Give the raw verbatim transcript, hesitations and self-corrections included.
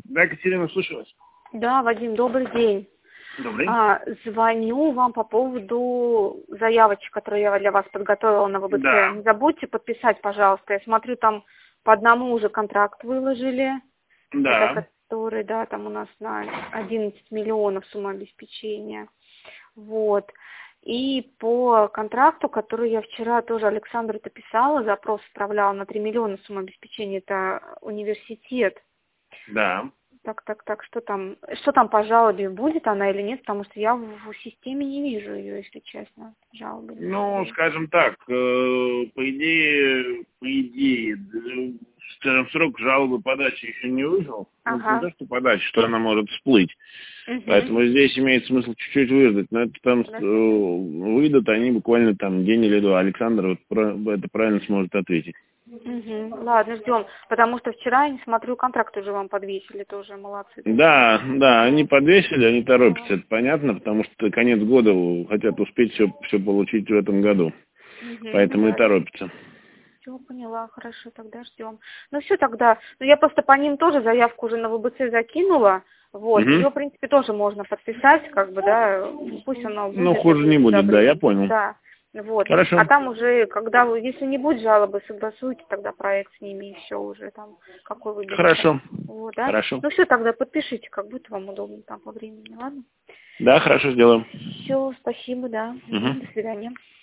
Да, Екатерина, слушаю вас. Да, Вадим, добрый день. Добрый. А, звоню вам по поводу заявочек, которые я для вас подготовила на ВБЦ. Да. Не забудьте подписать, пожалуйста. Я смотрю, там по одному уже контракт выложили. Да. Это который, да, там у нас на одиннадцать миллионов сумма обеспечения. Вот. И по контракту, который я вчера тоже Александру-то писала, запрос отправляла на три миллиона сумма обеспечения, это университет. Да. Так, так, так, что там, что там по жалобе, будет она или нет, потому что я в, в системе не вижу ее, если честно, жалобы. Ну, скажем так, э, по идее, по идее, э, скажем, срок жалобы подачи еще не вышел. Ага. Ну, не то, что подачи, что она может всплыть. Угу. Поэтому здесь имеет смысл чуть-чуть выждать. Но это там Да. э, выйдут они буквально там день или два. Александр вот про, это правильно сможет ответить. Угу. Ладно, ждем. Потому что вчера, я не смотрю, контракт уже вам подвесили, тоже молодцы. Да, да, они подвесили, они торопятся, это понятно, потому что конец года хотят успеть все, все получить в этом году. Угу. Поэтому Да. и торопятся. Все, поняла, хорошо, тогда ждем. Ну все тогда. Ну я просто по ним тоже заявку уже на ВБЦ закинула. Вот, Угу. ее, в принципе, тоже можно подписать, как бы, да, пусть оно будет. Ну, хуже не будет, да, я понял. Да. Вот. Хорошо. А там уже, когда вы, если не будет жалобы, согласуйте тогда проект с ними, и все уже там, какой выберете. Хорошо. Вот, да? Хорошо. Ну все, тогда подпишите, как будет вам удобно там по времени, ладно? Да, хорошо, сделаем. Все, спасибо, да. Угу. До свидания.